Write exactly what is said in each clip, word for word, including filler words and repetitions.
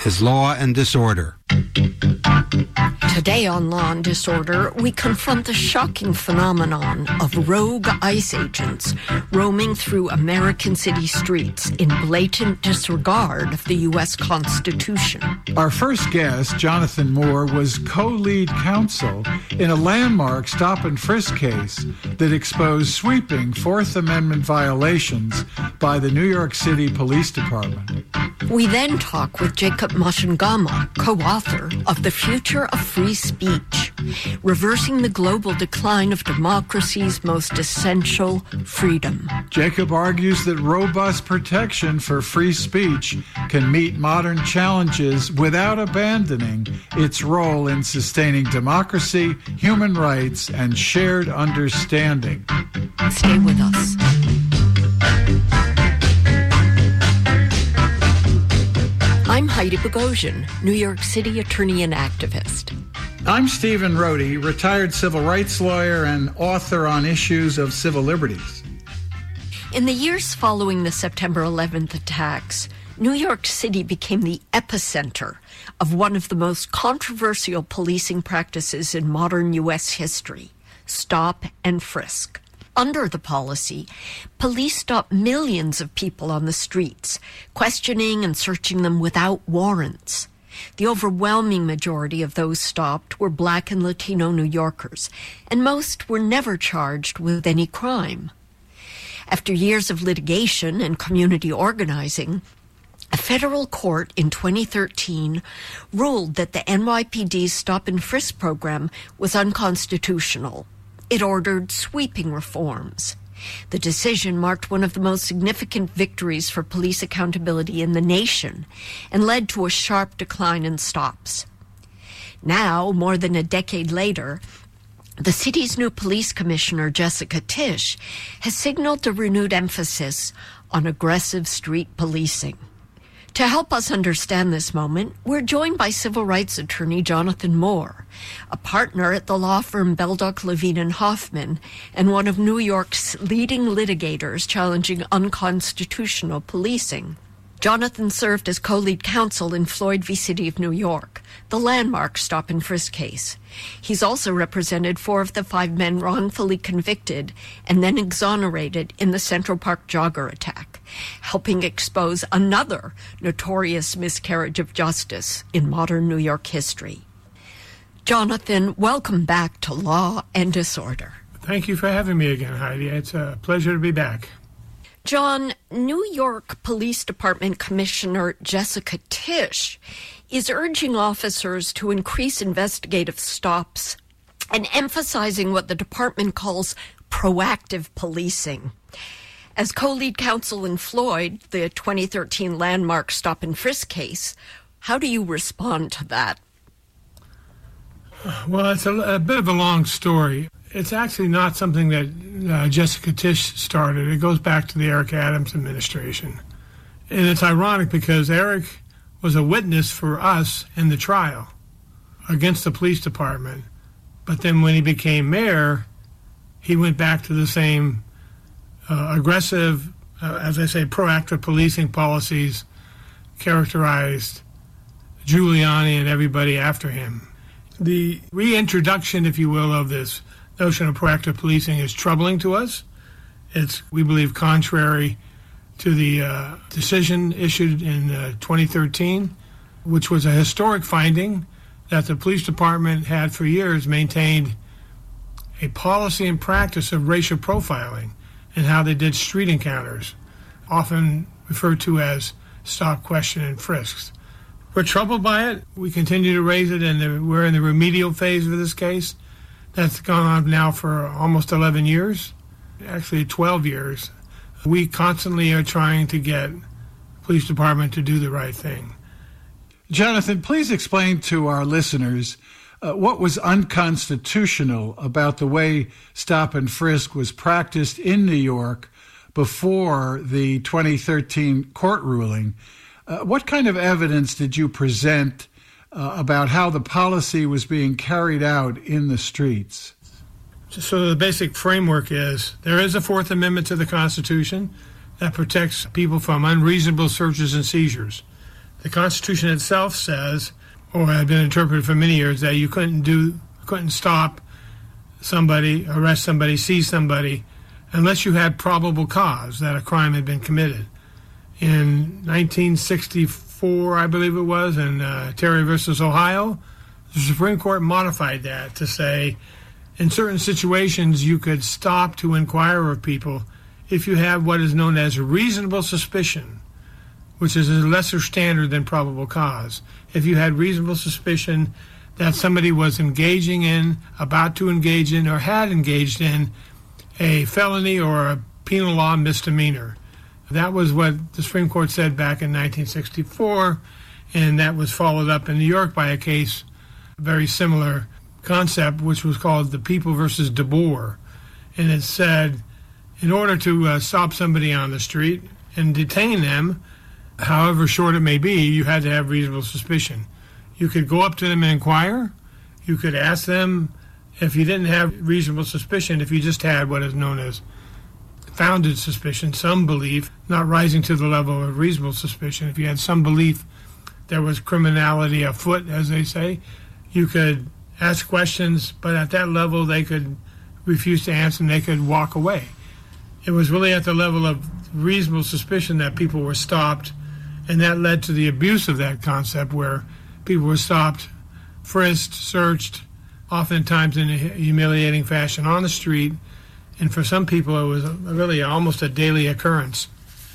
is Law and Disorder. Today on Law and Disorder, we confront the shocking phenomenon of rogue ICE agents roaming through American city streets in blatant disregard of the U S Constitution. Our first guest, Jonathan Moore, was co-lead counsel in a landmark stop-and-frisk case that exposed sweeping Fourth Amendment violations by the New York City Police Department. We then talk with Jacob Mashangama, co-author of The Future of Free Speech, Reversing the Global Decline of Democracy's Most Essential Freedom. Jacob argues that robust protection for free speech can meet modern challenges without abandoning its role in sustaining democracy, human rights, and shared understanding. Stay with us. I'm Heidi Bogosian, New York City attorney and activist. I'm Stephen Rohde, retired civil rights lawyer and author on issues of civil liberties. In the years following the September eleventh attacks, New York City became the epicenter of one of the most controversial policing practices in modern U S history, stop and frisk. Under the policy, police stopped millions of people on the streets, questioning and searching them without warrants. The overwhelming majority of those stopped were Black and Latino New Yorkers, and most were never charged with any crime. After years of litigation and community organizing, a federal court in twenty thirteen ruled that the N Y P D's stop and frisk program was unconstitutional. It ordered sweeping reforms. The decision marked one of the most significant victories for police accountability in the nation and led to a sharp decline in stops. Now, more than a decade later, the city's new police commissioner, Jessica Tisch, has signaled a renewed emphasis on aggressive street policing. To help us understand this moment, we're joined by civil rights attorney Jonathan Moore, a partner at the law firm Beldock, Levine and Hoffman, and one of New York's leading litigators challenging unconstitutional policing. Jonathan served as co-lead counsel in Floyd v. City of New York, the landmark stop-and-frisk case. He's also represented four of the five men wrongfully convicted and then exonerated in the Central Park jogger attack, helping expose another notorious miscarriage of justice in modern New York history. Jonathan, welcome back to Law and Disorder. Thank you for having me again, Heidi. It's a pleasure to be back. John, New York Police Department Commissioner Jessica Tisch is urging officers to increase investigative stops and emphasizing what the department calls proactive policing. As co-lead counsel in Floyd, the twenty thirteen landmark stop and frisk case, how do you respond to that? Well, it's a, a bit of a long story. It's actually not something that uh, Jessica Tisch started. It goes back to the Eric Adams administration. And it's ironic because Eric was a witness for us in the trial against the police department. But then when he became mayor, he went back to the same uh, aggressive, uh, as I say, proactive policing policies characterized Giuliani and everybody after him. The reintroduction, if you will, of this notion of proactive policing is troubling to us. It's, we believe, contrary to the uh, decision issued in uh, twenty thirteen, which was a historic finding that the police department had for years maintained a policy and practice of racial profiling and how they did street encounters, often referred to as stop, question, and frisks. We're troubled by it. We continue to raise it, and we're in the remedial phase of this case. That's gone on now for almost eleven years, actually twelve years. We constantly are trying to get the police department to do the right thing. Jonathan, please explain to our listeners uh, what was unconstitutional about the way stop and frisk was practiced in New York before the twenty thirteen court ruling. Uh, what kind of evidence did you present Uh, about how the policy was being carried out in the streets? So the basic framework is there is a Fourth Amendment to the Constitution that protects people from unreasonable searches and seizures. The Constitution itself says, or had been interpreted for many years, that you couldn't do, couldn't stop somebody, arrest somebody, seize somebody, unless you had probable cause that a crime had been committed. In nineteen sixty-four, I believe it was, in uh, Terry versus Ohio, the Supreme Court modified that to say, in certain situations, you could stop to inquire of people if you have what is known as reasonable suspicion, which is a lesser standard than probable cause. If you had reasonable suspicion that somebody was engaging in, about to engage in, or had engaged in a felony or a penal law misdemeanor. That was what the Supreme Court said back in nineteen sixty-four, and that was followed up in New York by a case, a very similar concept, which was called the People versus DeBoer. And it said, in order to uh, stop somebody on the street and detain them, however short it may be, you had to have reasonable suspicion. You could go up to them and inquire. You could ask them if you didn't have reasonable suspicion, if you just had what is known as founded suspicion, some belief, not rising to the level of reasonable suspicion. If you had some belief there was criminality afoot, as they say, you could ask questions, but at that level they could refuse to answer and they could walk away. It was really at the level of reasonable suspicion that people were stopped, and that led to the abuse of that concept where people were stopped, frisked, searched, oftentimes in a humiliating fashion on the street. And for some people, it was really almost a daily occurrence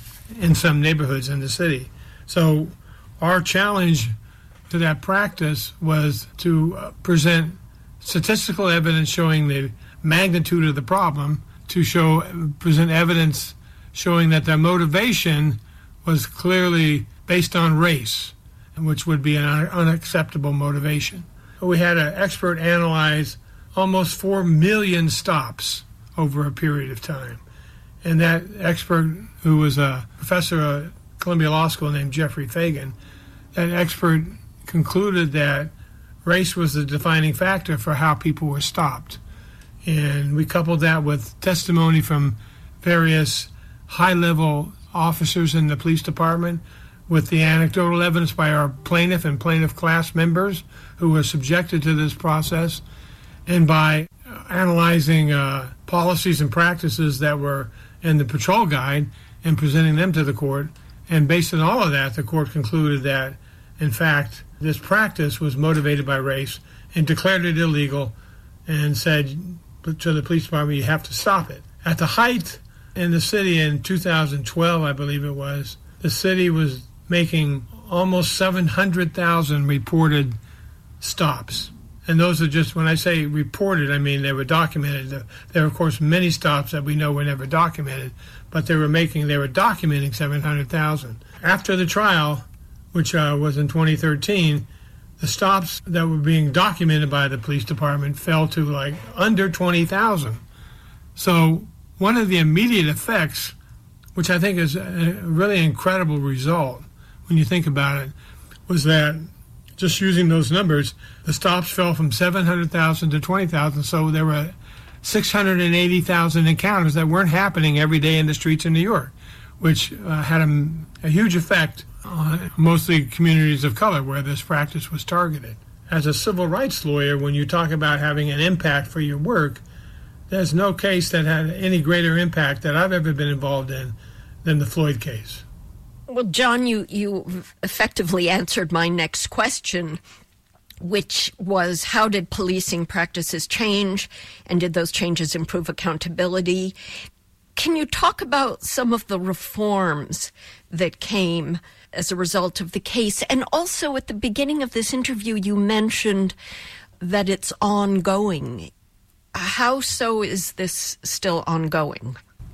in some neighborhoods in the city. So our challenge to that practice was to present statistical evidence showing the magnitude of the problem, to show present evidence showing that their motivation was clearly based on race, which would be an unacceptable motivation. We had an expert analyze almost four million stops over a period of time. And that expert, who was a professor at Columbia Law School named Jeffrey Fagan, that expert concluded that race was the defining factor for how people were stopped. And we coupled that with testimony from various high-level officers in the police department, with the anecdotal evidence by our plaintiff and plaintiff class members who were subjected to this process, and by analyzing uh, policies and practices that were in the patrol guide and presenting them to the court. And based on all of that, the court concluded that, in fact, this practice was motivated by race and declared it illegal and said to the police department, you have to stop it. At the height in the city in two thousand twelve, I believe it was, the city was making almost seven hundred thousand reported stops. And those are just, when I say reported, I mean they were documented. There were, of course, many stops that we know were never documented, but they were making, they were documenting seven hundred thousand. After the trial, which uh, was in twenty thirteen, the stops that were being documented by the police department fell to like under twenty thousand. So one of the immediate effects, which I think is a really incredible result when you think about it, was that just using those numbers, the stops fell from seven hundred thousand to twenty thousand, so there were six hundred eighty thousand encounters that weren't happening every day in the streets of New York, which uh, had a, a huge effect on mostly communities of color where this practice was targeted. As a civil rights lawyer, when you talk about having an impact for your work, there's no case that had any greater impact that I've ever been involved in than the Floyd case. Well, John, you, you effectively answered my next question, which was how did policing practices change, and did those changes improve accountability? Can you talk about some of the reforms that came as a result of the case? And also at the beginning of this interview, you mentioned that it's ongoing. How so is this still ongoing?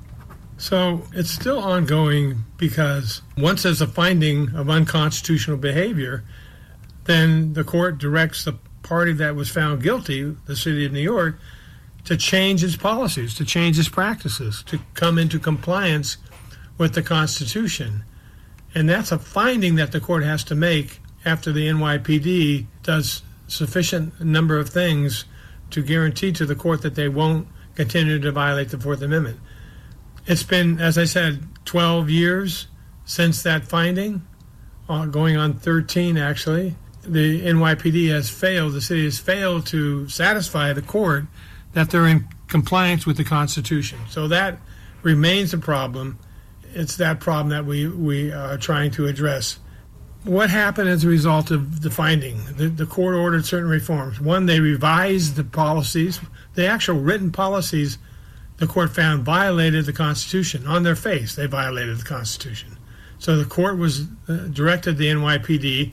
So it's still ongoing because once there's a finding of unconstitutional behavior, then the court directs the party that was found guilty, the city of New York, to change its policies, to change its practices, to come into compliance with the Constitution. And that's a finding that the court has to make after the N Y P D does sufficient number of things to guarantee to the court that they won't continue to violate the Fourth Amendment. It's been, as I said, twelve years since that finding. uh, going on thirteen actually. The N Y P D has failed, the city has failed to satisfy the court that they're in compliance with the Constitution. So that remains a problem. It's that problem that we, we are trying to address. What happened as a result of the finding? The, the court ordered certain reforms. One, they revised the policies. The actual written policies the court found violated the Constitution. On their face, they violated the Constitution. So the court was uh, directed the N Y P D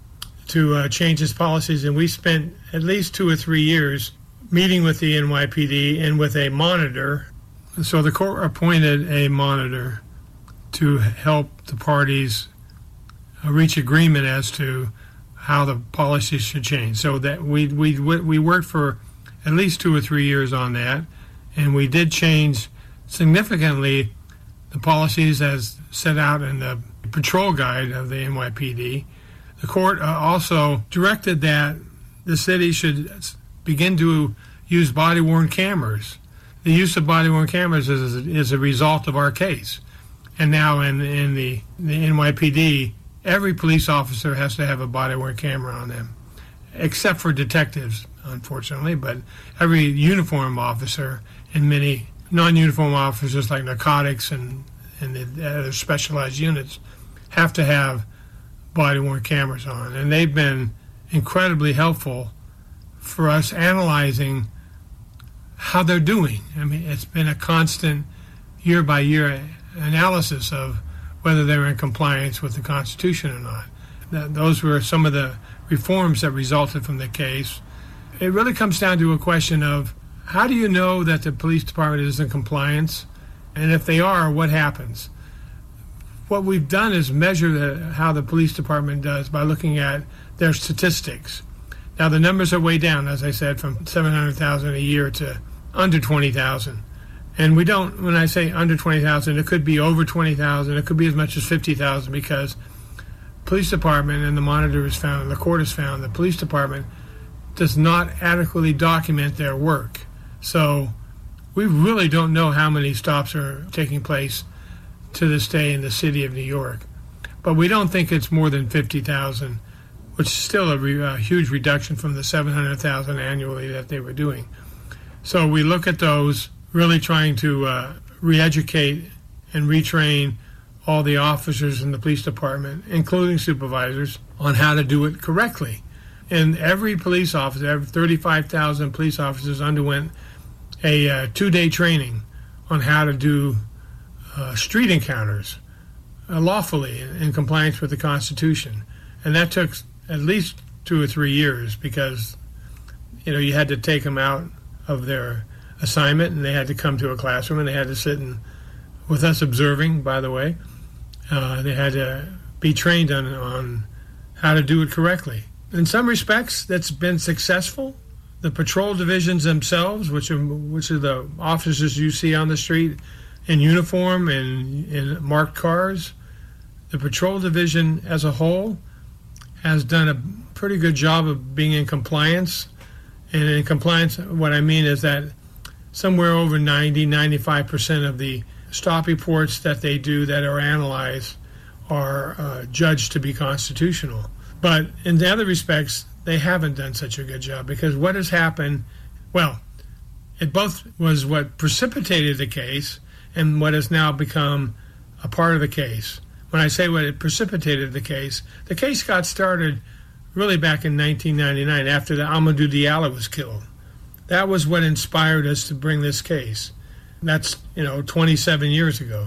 to uh, change its policies, and we spent at least two or three years meeting with the N Y P D and with a monitor. So the court appointed a monitor to help the parties uh, reach agreement as to how the policies should change. So that we we we worked for at least two or three years on that, and we did change significantly the policies as set out in the patrol guide of the N Y P D. The court uh, also directed that the city should begin to use body-worn cameras. The use of body-worn cameras is, is a result of our case. And now in, in the, the N Y P D, every police officer has to have a body-worn camera on them, except for detectives, unfortunately. But every uniform officer and many non-uniform officers like narcotics and, and the other specialized units have to have body-worn cameras on, and they've been incredibly helpful for us analyzing how they're doing. I mean, it's been a constant year-by-year analysis of whether they're in compliance with the Constitution or not. That, those were some of the reforms that resulted from the case. It really comes down to a question of how do you know that the police department is in compliance, and if they are, what happens? What we've done is measure the, how the police department does by looking at their statistics. Now, the numbers are way down, as I said, from seven hundred thousand a year to under twenty thousand. And we don't, when I say under twenty thousand, it could be over twenty thousand, it could be as much as fifty thousand, because police department, and the monitor has found, the court has found, the police department does not adequately document their work. So we really don't know how many stops are taking place to this day in the city of New York. But we don't think it's more than fifty thousand, which is still a, re, a huge reduction from the seven hundred thousand annually that they were doing. So we look at those, really trying to uh, re-educate and retrain all the officers in the police department, including supervisors, on how to do it correctly. And every police officer, every thirty-five thousand police officers underwent a uh, two-day training on how to do Uh, street encounters uh, lawfully in, in compliance with the Constitution. And that took at least two or three years because, you know, you had to take them out of their assignment and they had to come to a classroom and they had to sit in, with us observing, by the way. Uh, they had to be trained on, on how to do it correctly. In some respects, that's been successful. The patrol divisions themselves, which are, which are the officers you see on the street, in uniform and in marked cars, the patrol division as a whole has done a pretty good job of being in compliance. And in compliance, what I mean is that somewhere over ninety, ninety-five percent of the stop reports that they do that are analyzed are uh, judged to be constitutional. But in the other respects, they haven't done such a good job, because what has happened, well, it both was what precipitated the case and what has now become a part of the case. When I say what it precipitated the case, the case got started really back in nineteen ninety-nine after the Amadou Diallo was killed. That was what inspired us to bring this case. That's, you know, twenty-seven years ago,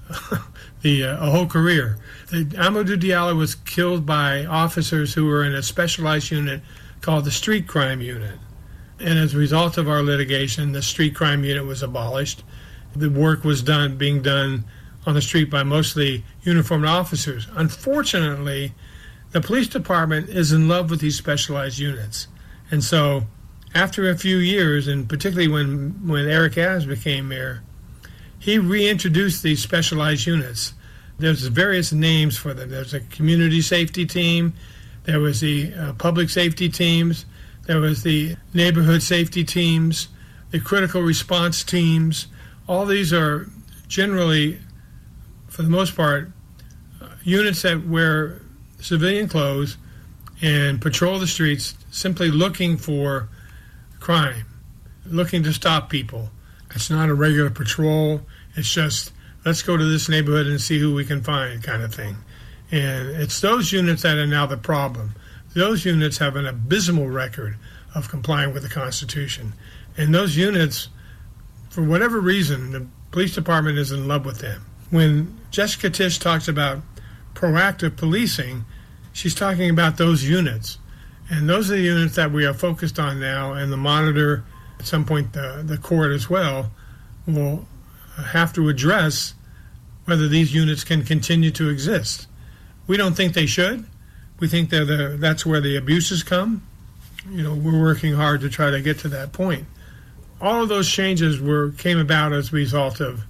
the uh, a whole career. The, Amadou Diallo was killed by officers who were in a specialized unit called the Street Crime Unit. And as a result of our litigation, the Street Crime Unit was abolished. The work was done, being done on the street by mostly uniformed officers. Unfortunately, the police department is in love with these specialized units. And so after a few years, and particularly when, when Eric Adams became mayor, he reintroduced these specialized units. There's various names for them. There's a community safety team. There was the uh, public safety teams. There was the neighborhood safety teams, the critical response teams. All these are generally, for the most part, uh, units that where civilian clothes and patrol the streets simply looking for crime, looking to stop people. It's not a regular patrol. It's just, let's go to this neighborhood and see who we can find kind of thing. And it's those units that are now the problem. Those units have an abysmal record of complying with the Constitution. And those units, for whatever reason, the police department is in love with them. When Jessica Tisch talks about proactive policing, she's talking about those units. And those are the units that we are focused on now, and the monitor, at some point the, the court as well, will have to address whether these units can continue to exist. We don't think they should. We think that the, that's where the abuses come. You know, we're working hard to try to get to that point. All of those changes were came about as a result of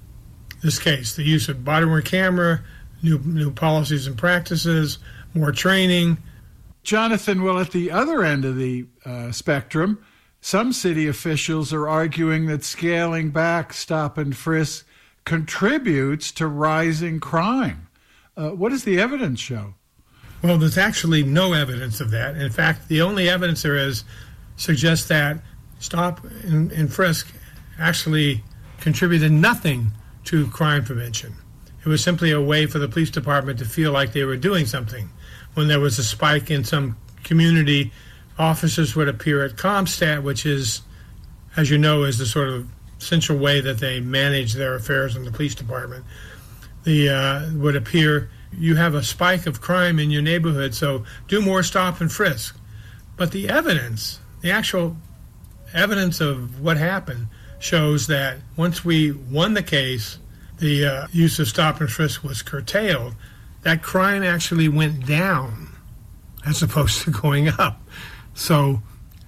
this case, the use of body-worn camera, new new policies and practices, more training. Jonathan, well, at the other end of the uh, spectrum, some city officials are arguing that scaling back stop and frisk contributes to rising crime. Uh, what does the evidence show? Well, there's actually no evidence of that. In fact, the only evidence there is suggests that stop and, and frisk actually contributed nothing to crime prevention. It was simply a way for the police department to feel like they were doing something. When there was a spike in some community, officers would appear at CompStat, which is, as you know, is the sort of central way that they manage their affairs in the police department. The uh, would appear, you have a spike of crime in your neighborhood, so do more stop and frisk. But the evidence, the actual evidence of what happened, shows that once we won the case, the uh, use of stop and frisk was curtailed, that crime actually went down as opposed to going up. So,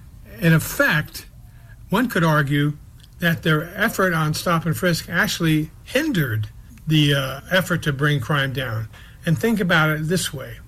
in effect, one could argue that their effort on stop and frisk actually hindered the uh, effort to bring crime down. And think about it this way.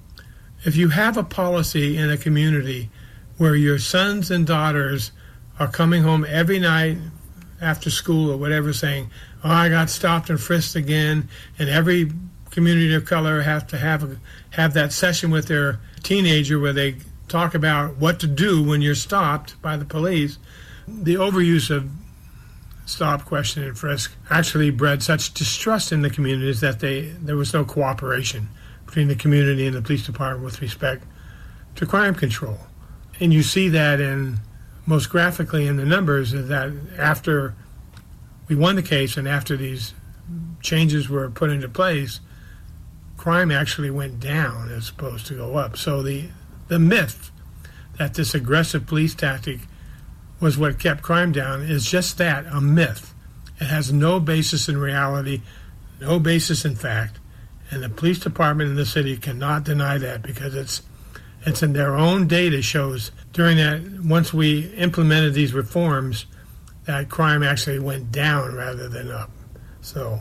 If you have a policy in a community where your sons and daughters are coming home every night after school or whatever saying, oh, I got stopped and frisked again, and every community of color have to have a, have that session with their teenager where they talk about what to do when you're stopped by the police, the overuse of stop, question, and frisk actually bred such distrust in the communities that they there was no cooperation between the community and the police department with respect to crime control. And you see that in most graphically in the numbers, is that after we won the case and after these changes were put into place, crime actually went down as opposed to go up. So the the myth that this aggressive police tactic was what kept crime down is just that, a myth. It has no basis in reality, no basis in fact, and the police department in the city cannot deny that because it's it's in their own data shows during that, once we implemented these reforms, that crime actually went down rather than up. So,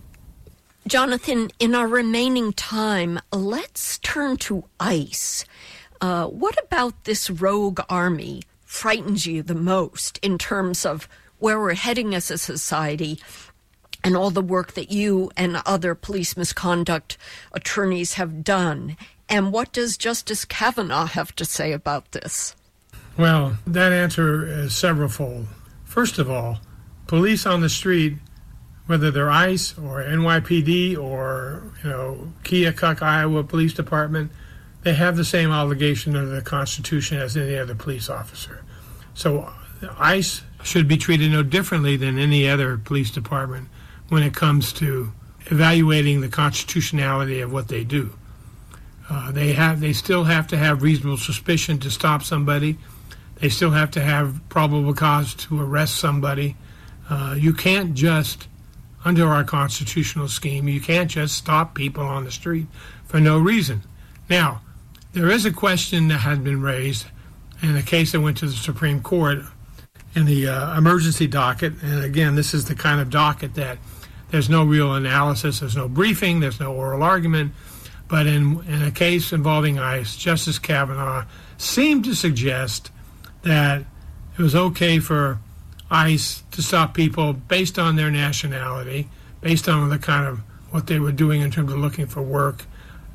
Jonathan, in our remaining time, let's turn to ICE. Uh, what about this rogue army frightens you the most in terms of where we're heading as a society and all the work that you and other police misconduct attorneys have done? And what does Justice Kavanaugh have to say about this? Well, that answer is severalfold. First of all, police on the street, whether they're ICE or N Y P D or, you know, Keokuk, Iowa Police Department, they have the same obligation under the Constitution as any other police officer. So ICE should be treated no differently than any other police department when it comes to evaluating the constitutionality of what they do. Uh, they have, they still have to have reasonable suspicion to stop somebody. They still have to have probable cause to arrest somebody. Uh, you can't just, under our constitutional scheme, you can't just stop people on the street for no reason. Now, there is a question that has been raised in a case that went to the Supreme Court in the uh, emergency docket. And again, this is the kind of docket that there's no real analysis, there's no briefing, there's no oral argument. But in, in a case involving ICE, Justice Kavanaugh seemed to suggest that it was okay for ICE to stop people based on their nationality, based on the kind of what they were doing in terms of looking for work,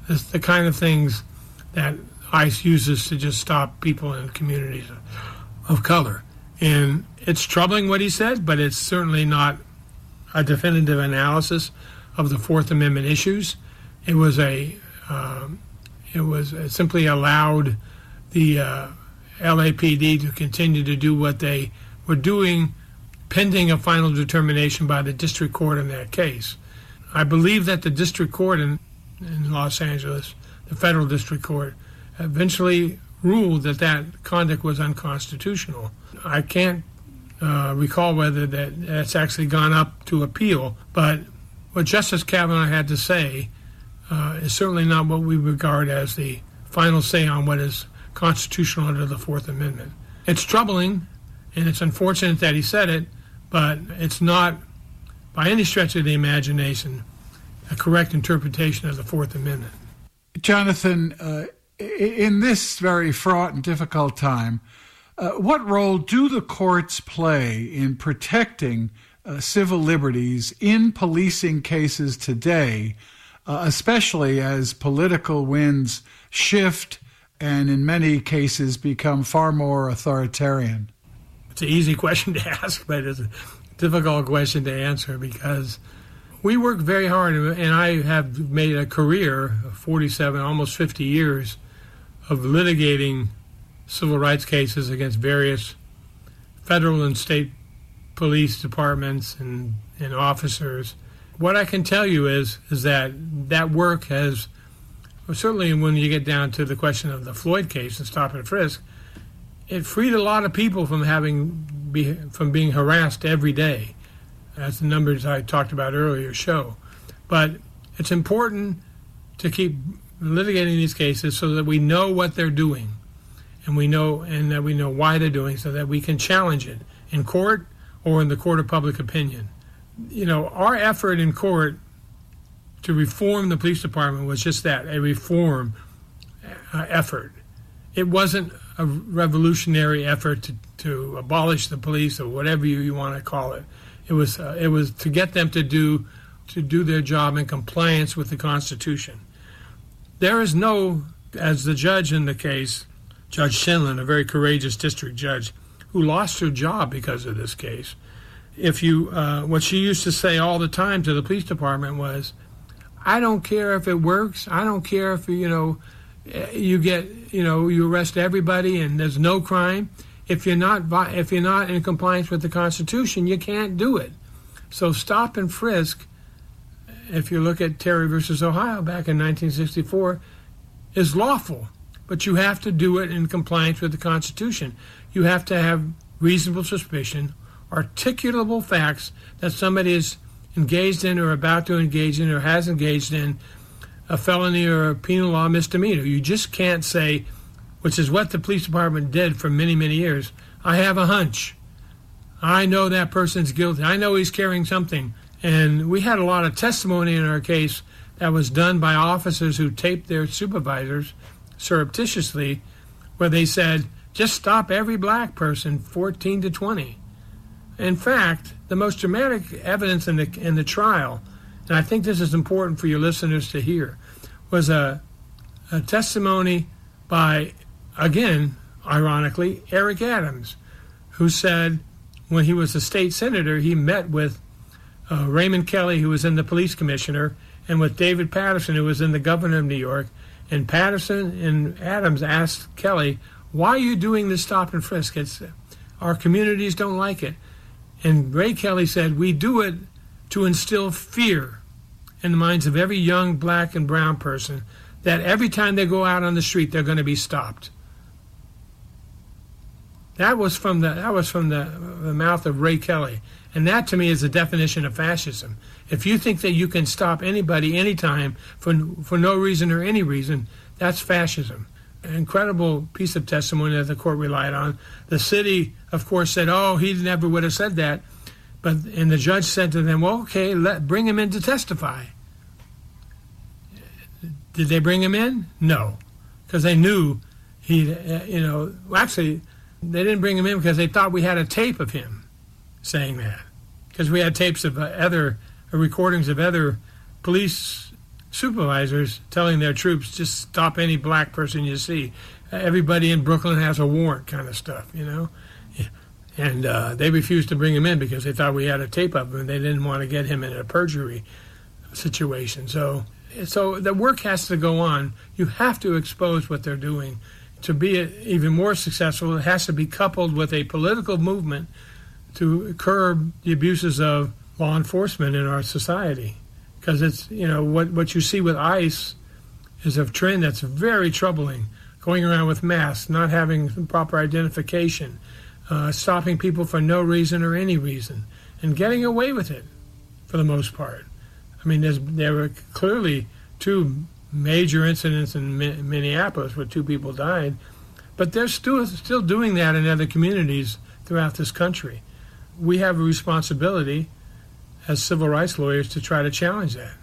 It's the kind of things that ICE uses to just stop people in communities of, of color. And it's troubling what he said, but it's certainly not a definitive analysis of the Fourth Amendment issues. It was a, um, it was it simply allowed the uh, L A P D to continue to do what they were doing, pending a final determination by the district court in that case. I believe that the district court in, in Los Angeles, the federal district court, eventually ruled that that conduct was unconstitutional. I can't uh, recall whether that that's actually gone up to appeal, but what Justice Kavanaugh had to say uh, is certainly not what we regard as the final say on what is constitutional under the Fourth Amendment. It's troubling, and it's unfortunate that he said it, but it's not, by any stretch of the imagination, a correct interpretation of the Fourth Amendment. Jonathan, uh, in this very fraught and difficult time, uh, what role do the courts play in protecting uh, civil liberties in policing cases today, uh, especially as political winds shift and in many cases become far more authoritarian? It's an easy question to ask, but it's a difficult question to answer because we work very hard, and I have made a career of forty-seven, almost fifty years of litigating civil rights cases against various federal and state police departments and, and officers. What I can tell you is is that that work has, well, certainly when you get down to the question of the Floyd case and stop and frisk, it freed a lot of people from having be, from being harassed every day, as the numbers I talked about earlier show. But it's important to keep litigating these cases so that we know what they're doing, and we know and that we know why they're doing, so that we can challenge it in court or in the court of public opinion. You know, our effort in court to reform the police department was just that, a reform uh, effort. It wasn't a revolutionary effort to, to abolish the police or whatever you, you want to call it. It was uh, it was to get them to do to do their job in compliance with the Constitution. There is no, as the judge in the case, Judge Shinlin, a very courageous district judge, who lost her job because of this case. If you, uh, what she used to say all the time to the police department was, "I don't care if it works. I don't care if you know, you get, you know, you arrest everybody and there's no crime. If you're not, if you're not in compliance with the Constitution, you can't do it. So stop and frisk, if you look at Terry versus Ohio back in nineteen sixty-four, is lawful, but you have to do it in compliance with the Constitution. You have to have reasonable suspicion, articulable facts that somebody is engaged in or about to engage in or has engaged in a felony or a penal law misdemeanor. You just can't say, which is what the police department did for many, many years, I have a hunch. I know that person's guilty. I know he's carrying something. And we had a lot of testimony in our case that was done by officers who taped their supervisors surreptitiously, where they said, just stop every black person fourteen to twenty. In fact, the most dramatic evidence in the in the trial, and I think this is important for your listeners to hear, was a, a testimony by, again, ironically, Eric Adams, who said when he was a state senator, he met with uh, Raymond Kelly, who was then the police commissioner, and with David Patterson, who was then the governor of New York. And Patterson and Adams asked Kelly, why are you doing this stop and frisk? It's, our communities don't like it. And Ray Kelly said, we do it to instill fear in the minds of every young black and brown person that every time they go out on the street, they're going to be stopped. That was from the that was from the, the mouth of Ray Kelly. And that, to me, is the definition of fascism. If you think that you can stop anybody anytime for for no reason or any reason, that's fascism. An incredible piece of testimony that the court relied on. The city, of course, said, oh, he never would have said that. But and the judge said to them, well, okay, let bring him in to testify. Did they bring him in? No, because they knew he, you know, well, actually, they didn't bring him in because they thought we had a tape of him saying that, because we had tapes of uh, other uh, recordings of other police supervisors telling their troops, just stop any black person you see. Everybody in Brooklyn has a warrant kind of stuff, you know. And uh, they refused to bring him in because they thought we had a tape of him, and they didn't want to get him in a perjury situation. So, so the work has to go on. You have to expose what they're doing. To be even more successful, it has to be coupled with a political movement to curb the abuses of law enforcement in our society. Because it's, you know, what, what you see with ICE is a trend that's very troubling. Going around with masks, not having proper identification, uh, stopping people for no reason or any reason, and getting away with it for the most part. I mean, there's, there were clearly two major incidents in Mi- Minneapolis where two people died, but they're still, still doing that in other communities throughout this country. We have a responsibility as civil rights lawyers to try to challenge that.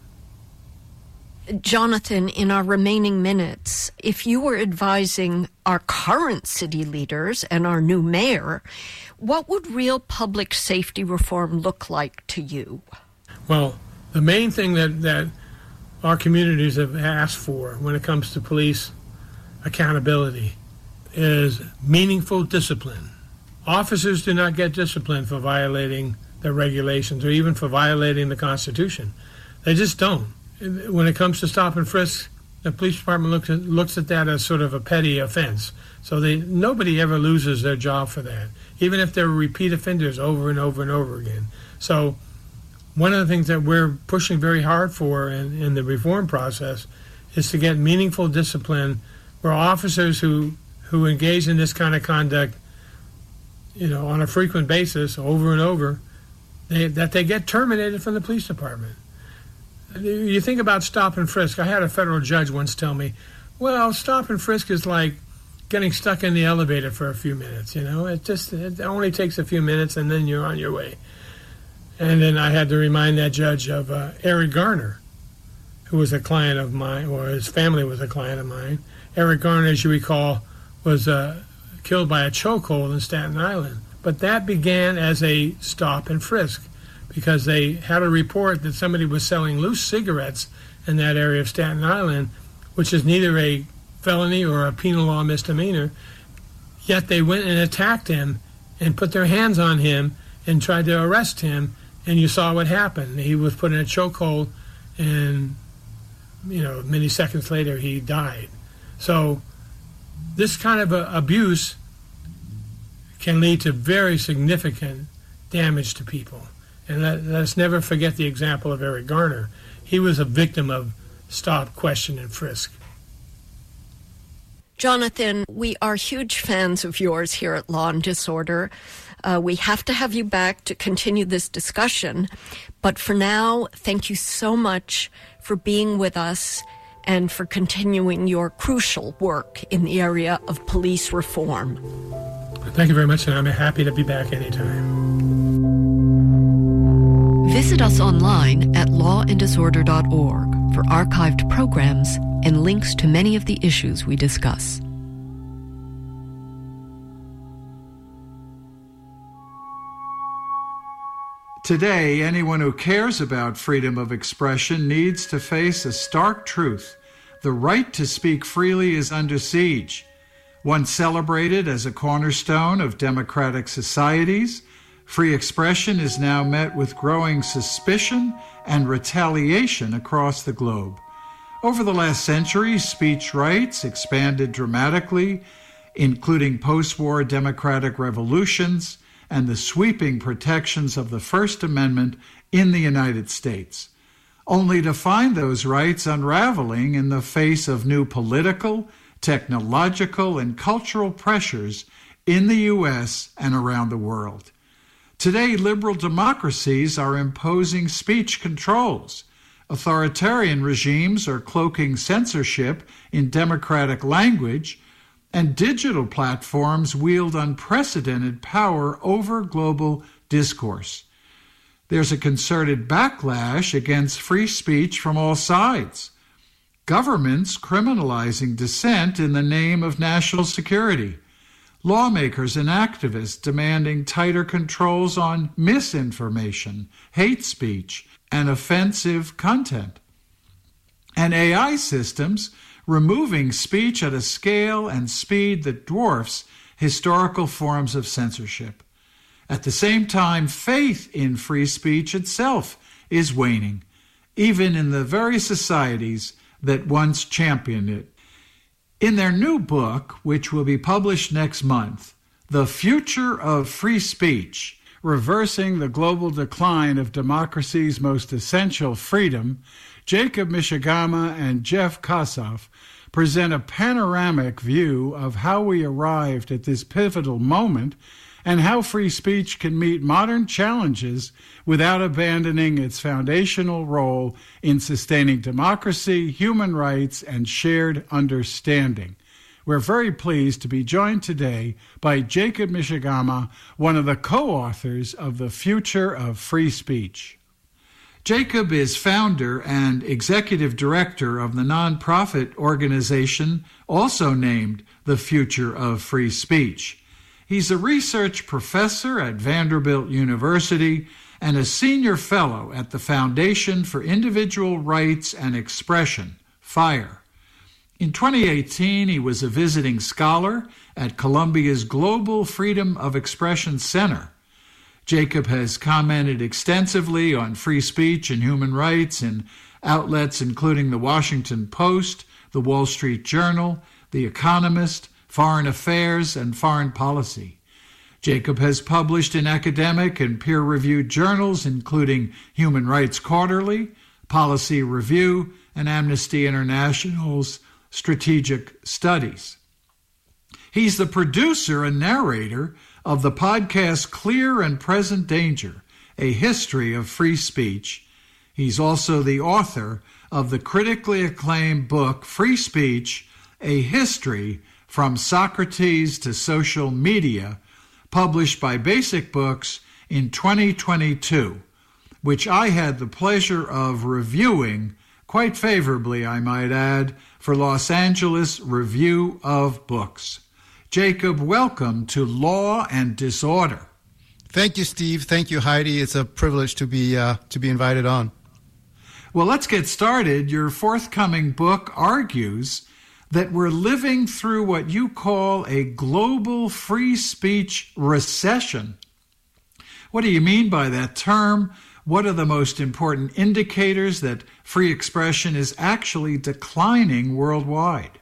Jonathan, in our remaining minutes, if you were advising our current city leaders and our new mayor, what would real public safety reform look like to you? Well, the main thing that, that our communities have asked for when it comes to police accountability is meaningful discipline. Officers do not get disciplined for violating the regulations or even for violating the Constitution. They just don't. When it comes to stop and frisk, the police department looks at, looks at that as sort of a petty offense. So they nobody ever loses their job for that, even if they're repeat offenders over and over and over again. So one of the things that we're pushing very hard for in, in the reform process is to get meaningful discipline where officers who, who engage in this kind of conduct, you know, on a frequent basis over and over, they, that they get terminated from the police department. You think about stop and frisk. I had a federal judge once tell me, well, stop and frisk is like getting stuck in the elevator for a few minutes, you know. It just it only takes a few minutes and then you're on your way. And then I had to remind that judge of uh, Eric Garner, who was a client of mine, or his family was a client of mine. Eric Garner, as you recall, was uh, killed by a chokehold in Staten Island. But that began as a stop and frisk, because they had a report that somebody was selling loose cigarettes in that area of Staten Island, which is neither a felony or a penal law misdemeanor, yet they went and attacked him and put their hands on him and tried to arrest him, and you saw what happened. He was put in a chokehold, and, you know, many seconds later he died. So this kind of a abuse can lead to very significant damage to people. And let, let us never forget the example of Eric Garner. He was a victim of stop, question, and frisk. Jonathan, we are huge fans of yours here at Law and Disorder. Uh, we have to have you back to continue this discussion. But for now, thank you so much for being with us and for continuing your crucial work in the area of police reform. Thank you very much, and I'm happy to be back anytime. Visit us online at law and disorder dot org for archived programs and links to many of the issues we discuss. Today, anyone who cares about freedom of expression needs to face a stark truth. The right to speak freely is under siege. Once celebrated as a cornerstone of democratic societies, free expression is now met with growing suspicion and retaliation across the globe. Over the last century, speech rights expanded dramatically, including post-war democratic revolutions and the sweeping protections of the First Amendment in the United States, only to find those rights unraveling in the face of new political, technological, and cultural pressures in the U S and around the world. Today, liberal democracies are imposing speech controls. Authoritarian regimes are cloaking censorship in democratic language, and digital platforms wield unprecedented power over global discourse. There's a concerted backlash against free speech from all sides. Governments criminalizing dissent in the name of national security. Lawmakers and activists demanding tighter controls on misinformation, hate speech, and offensive content. and A I systems removing speech at a scale and speed that dwarfs historical forms of censorship. At the same time, faith in free speech itself is waning, even in the very societies that once championed it. In their new book, which will be published next month, The Future of Free Speech, Reversing the Global Decline of Democracy's Most Essential Freedom, Jacob Mishigama and Jeff Kossoff present a panoramic view of how we arrived at this pivotal moment and how free speech can meet modern challenges without abandoning its foundational role in sustaining democracy, human rights, and shared understanding. We're very pleased to be joined today by Jacob Mishigama, one of the co-authors of The Future of Free Speech. Jacob is founder and executive director of the nonprofit organization also named The Future of Free Speech. He's a research professor at Vanderbilt University and a senior fellow at the Foundation for Individual Rights and Expression, FIRE. In twenty eighteen, he was a visiting scholar at Columbia's Global Freedom of Expression Center. Jacob has commented extensively on free speech and human rights in outlets including The Washington Post, The Wall Street Journal, The Economist, Foreign Affairs, and Foreign Policy. Jacob has published in academic and peer-reviewed journals including Human Rights Quarterly, Policy Review, and Amnesty International's Strategic Studies. He's the producer and narrator of the podcast Clear and Present Danger, A History of Free Speech. He's also the author of the critically acclaimed book Free Speech, A History from Socrates to Social Media, published by Basic Books in twenty twenty-two, which I had the pleasure of reviewing, quite favorably, I might add, for Los Angeles Review of Books. Jacob, welcome to Law and Disorder. Thank you, Steve. Thank you, Heidi. It's a privilege to be uh, to be invited on. Well, let's get started. Your forthcoming book argues that we're living through what you call a global free speech recession. What do you mean by that term? What are the most important indicators that free expression is actually declining worldwide?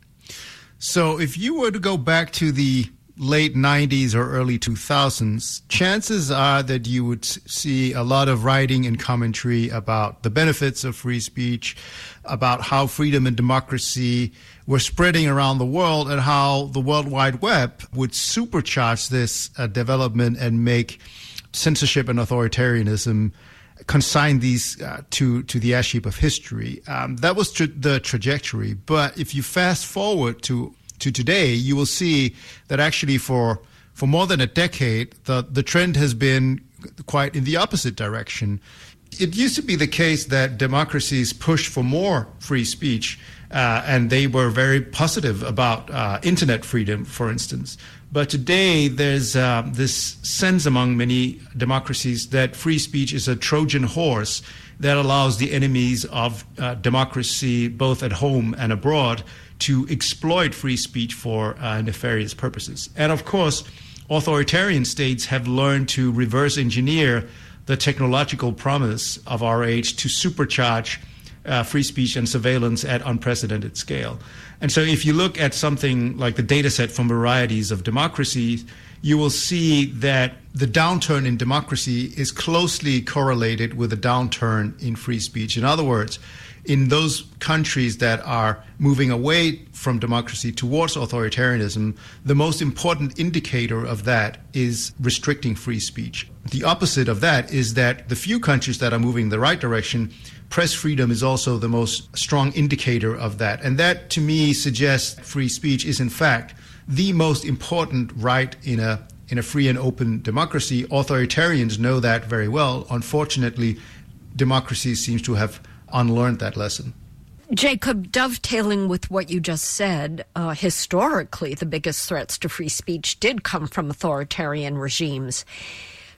So if you were to go back to the late nineties or early two thousands, chances are that you would see a lot of writing and commentary about the benefits of free speech, about how freedom and democracy were spreading around the world, and how the World Wide Web would supercharge this uh, development and make censorship and authoritarianism consign these uh, to to the ash heap of history. Um, that was tra- the trajectory. But if you fast forward to to today, you will see that actually for for more than a decade, the the trend has been quite in the opposite direction. It used to be the case that democracies pushed for more free speech, uh, and they were very positive about uh, internet freedom, for instance. But today, there's uh, this sense among many democracies that free speech is a Trojan horse that allows the enemies of uh, democracy, both at home and abroad, to exploit free speech for uh, nefarious purposes. And of course, authoritarian states have learned to reverse engineer the technological promise of our age to supercharge uh, free speech and surveillance at unprecedented scale. And so if you look at something like the data set from varieties of democracies, you will see that the downturn in democracy is closely correlated with a downturn in free speech. In other words, in those countries that are moving away from democracy towards authoritarianism, the most important indicator of that is restricting free speech. The opposite of that is that the few countries that are moving in the right direction, press freedom is also the most strong indicator of that. And that, to me, suggests free speech is, in fact, the most important right in a in a free and open democracy. Authoritarians know that very well. Unfortunately, democracy seems to have unlearned that lesson. Jacob, dovetailing with what you just said, uh, historically, the biggest threats to free speech did come from authoritarian regimes.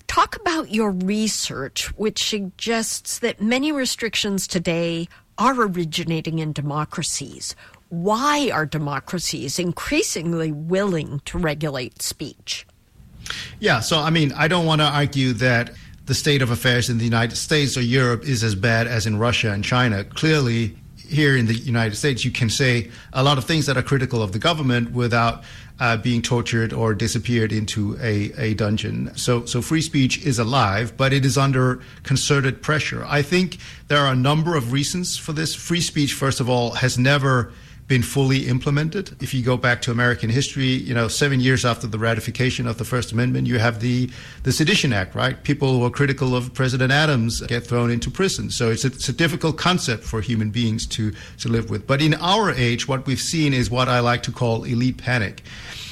Talk about your research, which suggests that many restrictions today are originating in democracies. Why are democracies increasingly willing to regulate speech? Yeah, so I mean, I don't want to argue that the state of affairs in the United States or Europe is as bad as in Russia and China. Clearly, here in the United States, you can say a lot of things that are critical of the government without uh, being tortured or disappeared into a, a dungeon. So, so free speech is alive, but it is under concerted pressure. I think there are a number of reasons for this. Free speech, first of all, has never been fully implemented. If you go back to American history, you know, seven years after the ratification of the First Amendment, you have the, the Sedition Act, right? People who are critical of President Adams get thrown into prison. So it's a, it's a difficult concept for human beings to, to live with. But in our age, what we've seen is what I like to call elite panic.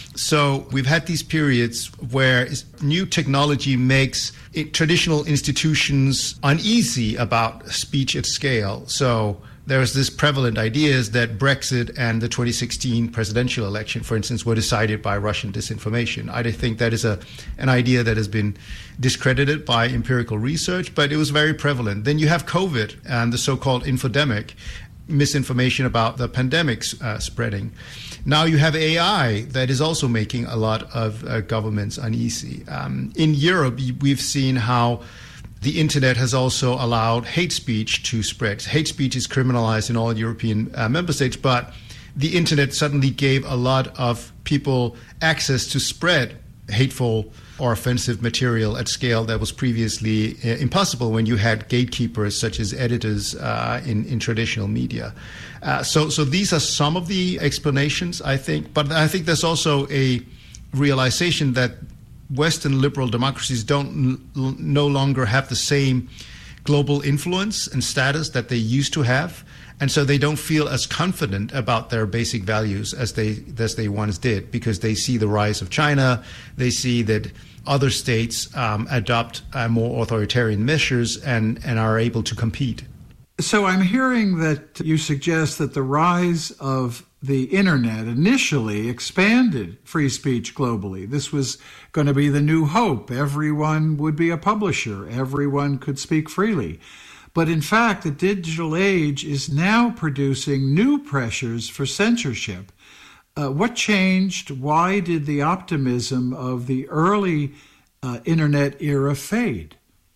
So we've had these periods where new technology makes it, traditional institutions uneasy about speech at scale. So there's this prevalent idea is that Brexit and the twenty sixteen presidential election, for instance, were decided by Russian disinformation. I think that is a an idea that has been discredited by empirical research, but it was very prevalent. Then you have COVID and the so-called infodemic, misinformation about the pandemics uh, spreading. Now you have A I that is also making a lot of uh, governments uneasy. Um, in Europe, we've seen how the internet has also allowed hate speech to spread. Hate speech is criminalized in all European uh, member states, but the internet suddenly gave a lot of people access to spread hateful or offensive material at scale that was previously uh, impossible when you had gatekeepers such as editors uh, in, in traditional media. Uh, so, so these are some of the explanations, I think. But I think there's also a realization that Western liberal democracies don't n- no longer have the same global influence and status that they used to have, and so they don't feel as confident about their basic values as they as they once did, because they see the rise of China, they see that other states um, adopt uh, more authoritarian measures and, and are able to compete. So I'm hearing that you suggest that the rise of the internet initially expanded free speech globally. This was going to be the new hope. Everyone would be a publisher. Everyone could speak freely. But in fact, the digital age is now producing new pressures for censorship. Uh, what changed? Why did the optimism of the early uh, internet era fade?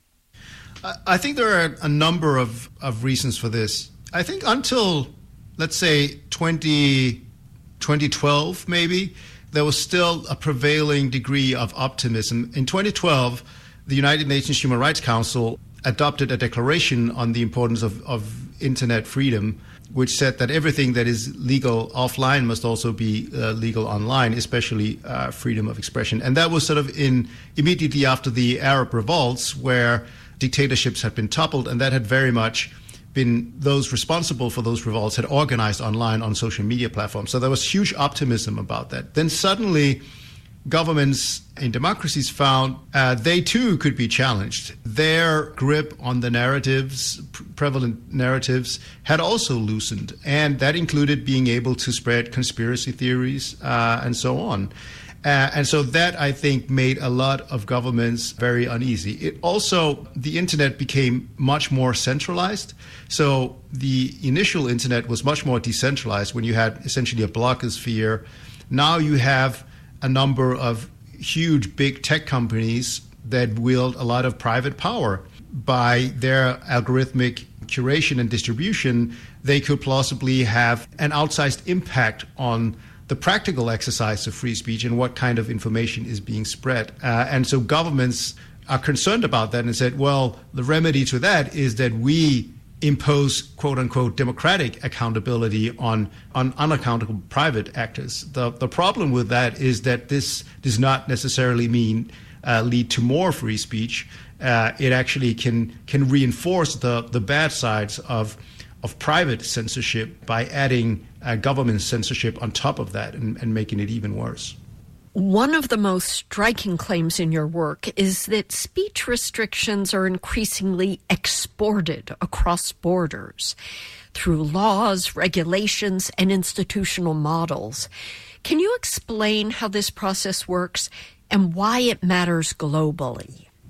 I think there are a number of, of reasons for this. I think until, let's say, twenty, twenty twelve, maybe, there was still a prevailing degree of optimism. In twenty twelve, the United Nations Human Rights Council adopted a declaration on the importance of, of internet freedom, which said that everything that is legal offline must also be uh, legal online, especially uh, freedom of expression. And that was sort of in immediately after the Arab revolts, where dictatorships had been toppled, and that had very much been those responsible for those revolts had organized online on social media platforms. So there was huge optimism about that. Then suddenly governments in democracies found uh, they too could be challenged. Their grip on the narratives, prevalent narratives, had also loosened, and that included being able to spread conspiracy theories uh, and so on. Uh, and so that, I think, made a lot of governments very uneasy. It also, the internet became much more centralized. So the initial internet was much more decentralized when you had essentially a blogosphere. Now you have a number of huge, big tech companies that wield a lot of private power. By their algorithmic curation and distribution, they could plausibly have an outsized impact on the practical exercise of free speech and what kind of information is being spread. Uh, and so governments are concerned about that and said, well, the remedy to that is that we impose, quote unquote, democratic accountability on, on unaccountable private actors. The, the problem with that is that this does not necessarily mean uh, lead to more free speech. Uh, it actually can, can reinforce the, the bad sides of of private censorship by adding uh, government censorship on top of that and, and making it even worse. One of the most striking claims in your work is that speech restrictions are increasingly exported across borders through laws, regulations, and institutional models. Can you explain how this process works and why it matters globally?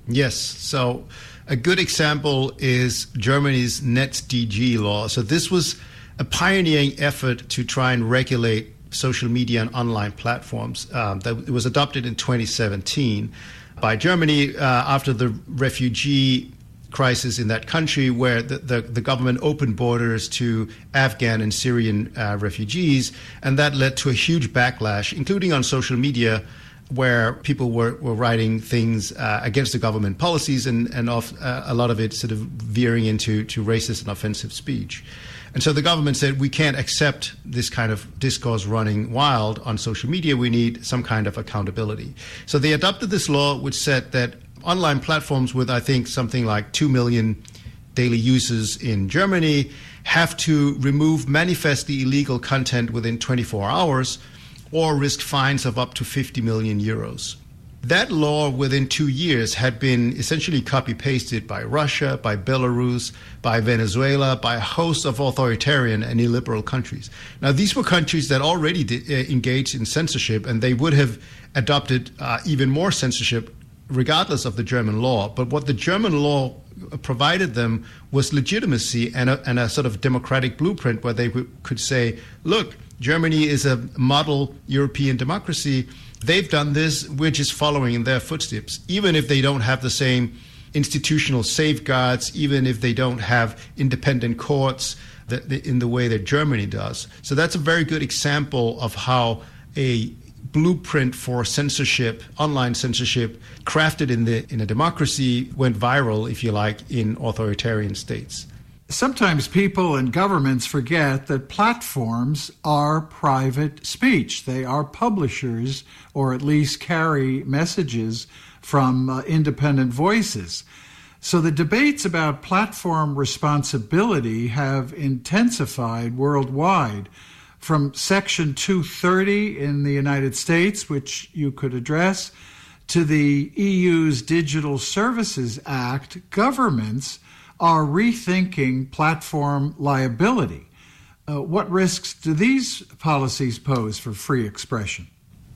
Yes. So a good example is Germany's NetzDG law. So this was a pioneering effort to try and regulate social media and online platforms. Um, that it was adopted in twenty seventeen by Germany uh, after the refugee crisis in that country, where the, the, the government opened borders to Afghan and Syrian uh, refugees, and that led to a huge backlash, including on social media, where people were, were writing things uh, against the government policies, and, and off, uh, a lot of it sort of veering into to racist and offensive speech. And so the government said, we can't accept this kind of discourse running wild on social media. We need some kind of accountability. So they adopted this law, which said that online platforms with, I think, something like two million daily users in Germany have to remove manifestly illegal content within twenty-four hours or risk fines of up to fifty million euros. That law within two years had been essentially copy-pasted by Russia, by Belarus, by Venezuela, by a host of authoritarian and illiberal countries. Now, these were countries that already did, uh, engaged in censorship, and they would have adopted uh, even more censorship regardless of the German law. But what the German law provided them was legitimacy and a, and a sort of democratic blueprint where they w- could say, look, Germany is a model European democracy. They've done this, we're just following in their footsteps, even if they don't have the same institutional safeguards, even if they don't have independent courts that, in the way that Germany does. So that's a very good example of how a blueprint for censorship, online censorship, crafted in the in a democracy, went viral, if you like, in authoritarian states. Sometimes people and governments forget that platforms are private speech. They are publishers, or at least carry messages from uh, independent voices. So the debates about platform responsibility have intensified worldwide. From Section two thirty in the United States, which you could address, to the E U's Digital Services Act, governments are rethinking platform liability. Uh, what risks do these policies pose for free expression?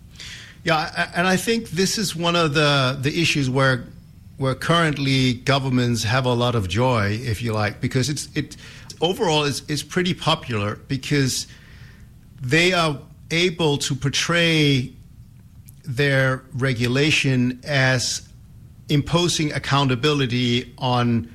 Yeah, and I think this is one of the, the issues where where currently governments have a lot of joy, if you like, because it's it overall is is pretty popular because they are able to portray their regulation as imposing accountability on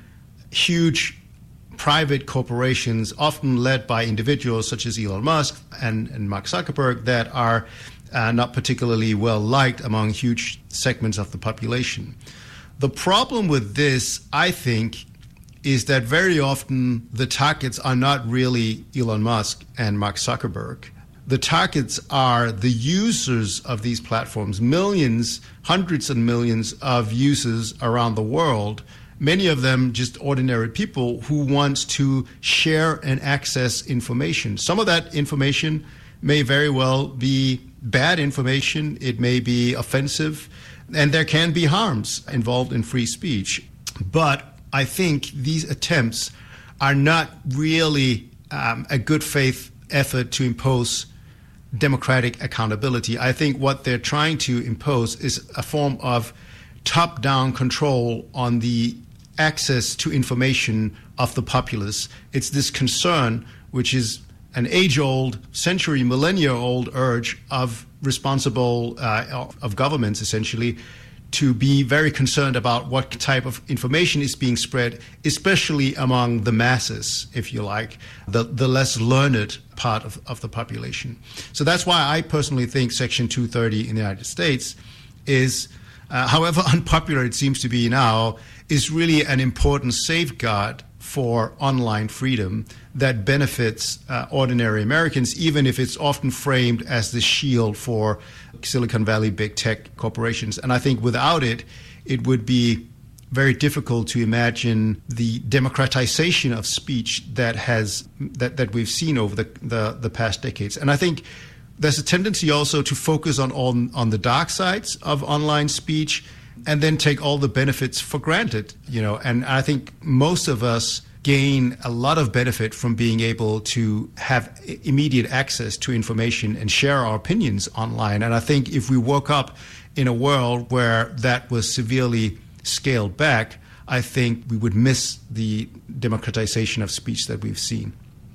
huge private corporations, often led by individuals such as Elon Musk and, and Mark Zuckerberg, that are uh, not particularly well liked among huge segments of the population. The problem with this, I think, is that very often the targets are not really Elon Musk and Mark Zuckerberg. The targets are the users of these platforms, millions, hundreds and millions of users around the world, many of them just ordinary people who want to share and access information. Some of that information may very well be bad information. It may be offensive, and there can be harms involved in free speech. But I think these attempts are not really um, a good faith effort to impose democratic accountability. I think what they're trying to impose is a form of top-down control on the access to information of the populace. It's this concern, which is an age-old, century, millennia-old urge of responsible, uh, of governments, essentially, to be very concerned about what type of information is being spread, especially among the masses, if you like, the, the less learned part of, of the population. So that's why I personally think Section two thirty in the United States is, uh, however unpopular it seems to be now, is really an important safeguard for online freedom that benefits uh, ordinary Americans, even if it's often framed as the shield for Silicon Valley big tech corporations. And I think without it, it would be very difficult to imagine the democratization of speech that has that, that we've seen over the, the, the past decades. And I think there's a tendency also to focus on, on, on the dark sides of online speech and then take all the benefits for granted, you know. And I think most of us gain a lot of benefit from being able to have immediate access to information and share our opinions online. And I think if we woke up in a world where that was severely scaled back, I think we would miss the democratization of speech that we've seen.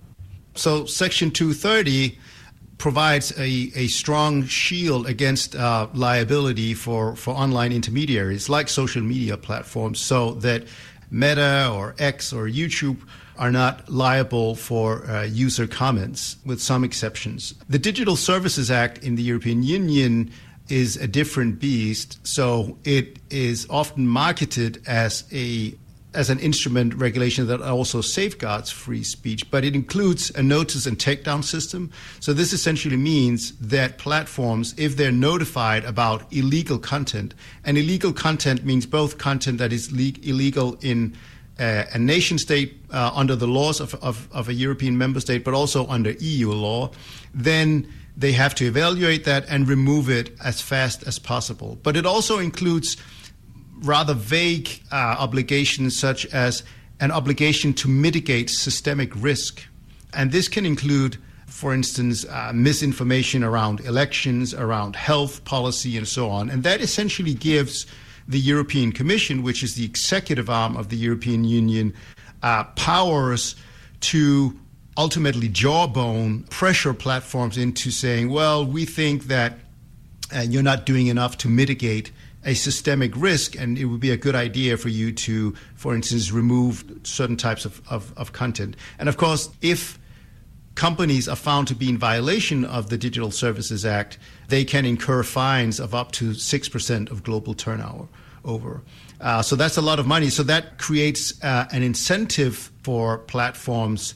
So Section two thirty provides a, a strong shield against uh, liability for, for online intermediaries like social media platforms, so that Meta or X or YouTube are not liable for uh, user comments, with some exceptions. The Digital Services Act in the European Union is a different beast, so it is often marketed as a as an instrument regulation that also safeguards free speech, but it includes a notice and takedown system. So this essentially means that platforms, if they're notified about illegal content, and illegal content means both content that is le- illegal in uh, a nation state uh, under the laws of, of, of a European member state, but also under E U law, then they have to evaluate that and remove it as fast as possible. But it also includes rather vague uh, obligations, such as an obligation to mitigate systemic risk. And this can include, for instance, uh, misinformation around elections, around health policy, and so on. And that essentially gives the European Commission, which is the executive arm of the European Union, uh, powers to ultimately jawbone pressure platforms into saying, well, we think that uh, you're not doing enough to mitigate a systemic risk, and it would be a good idea for you to, for instance, remove certain types of, of, of content. And of course, if companies are found to be in violation of the Digital Services Act, they can incur fines of up to six percent of global turnover. Over. Uh, so that's a lot of money. So that creates uh, an incentive for platforms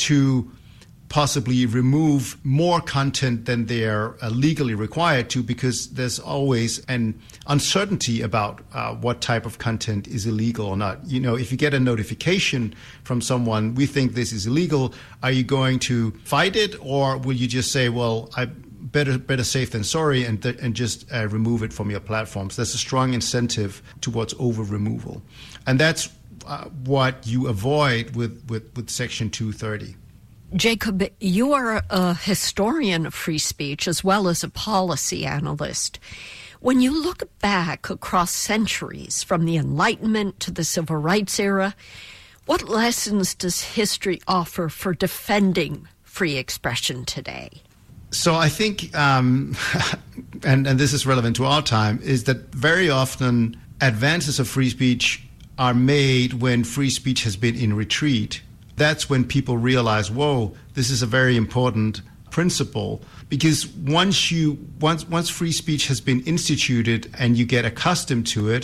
to possibly remove more content than they're uh, legally required to, because there's always an uncertainty about uh, what type of content is illegal or not. You know, if you get a notification from someone, we think this is illegal, are you going to fight it, or will you just say, well, I better better safe than sorry, and th- and just uh, remove it from your platforms? There's a strong incentive towards over removal, and that's uh, what you avoid with, with, with Section two thirty. Jacob, you are a historian of free speech as well as a policy analyst. When you look back across centuries, from the Enlightenment to the Civil Rights era, what lessons does history offer for defending free expression today? So I think, um, and, and this is relevant to our time, is that very often advances of free speech are made when free speech has been in retreat. That's when people realize, whoa, this is a very important principle. Because once you once once free speech has been instituted and you get accustomed to it,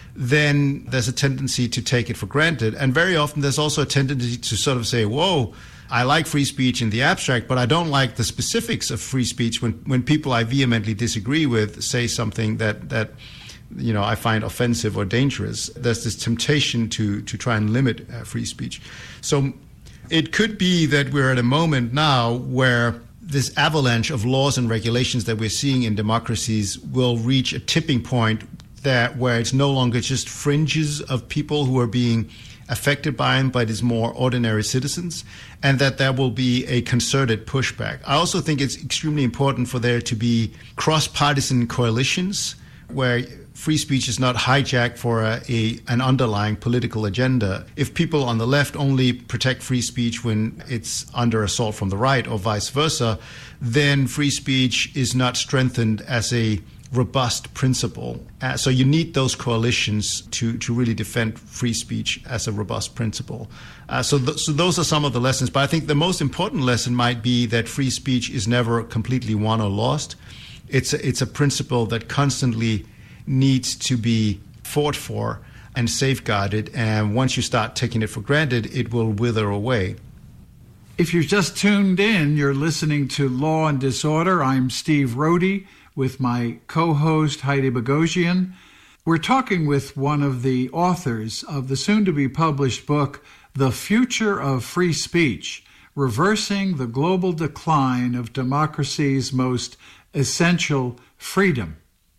then there's a tendency to take it for granted. And very often there's also a tendency to sort of say, whoa, I like free speech in the abstract, but I don't like the specifics of free speech when, when people I vehemently disagree with say something that that you know, I find offensive or dangerous. There's this temptation to to try and limit uh, free speech. So it could be that we're at a moment now where this avalanche of laws and regulations that we're seeing in democracies will reach a tipping point that where it's no longer just fringes of people who are being affected by them, but it's more ordinary citizens, and that there will be a concerted pushback. I also think it's extremely important for there to be cross-partisan coalitions where free speech is not hijacked for a, a an underlying political agenda. If people on the left only protect free speech when it's under assault from the right, or vice versa, then free speech is not strengthened as a robust principle. Uh, so you need those coalitions to, to really defend free speech as a robust principle. Uh, so, th- so those are some of the lessons. But I think the most important lesson might be that free speech is never completely won or lost. It's a, it's a principle that constantly needs to be fought for and safeguarded, and once you start taking it for granted, it will wither away. If you're just tuned in, you're listening to Law and Disorder. I'm Steve Rohde with my co-host Heidi Bogosian. We're talking with one of the authors of the soon-to-be-published book, The Future of Free Speech, Reversing the Global Decline of Democracy's Most Essential Freedom.